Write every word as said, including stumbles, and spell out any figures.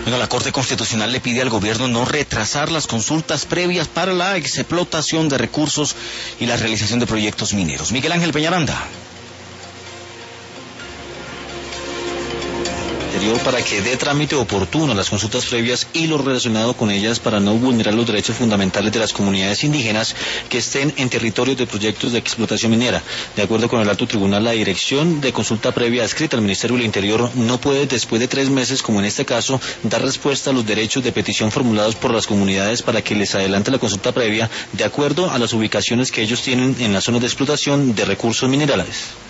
Bueno, la Corte Constitucional le pide al gobierno no retrasar las consultas previas para la explotación de recursos y la realización de proyectos mineros. Miguel Ángel Peñaranda. Para que dé trámite oportuno a las consultas previas y lo relacionado con ellas para no vulnerar los derechos fundamentales de las comunidades indígenas que estén en territorios de proyectos de explotación minera. De acuerdo con el alto tribunal, la dirección de consulta previa adscrita al Ministerio del Interior no puede, después de tres meses, como en este caso, dar respuesta a los derechos de petición formulados por las comunidades para que les adelante la consulta previa de acuerdo a las ubicaciones que ellos tienen en las zonas de explotación de recursos minerales.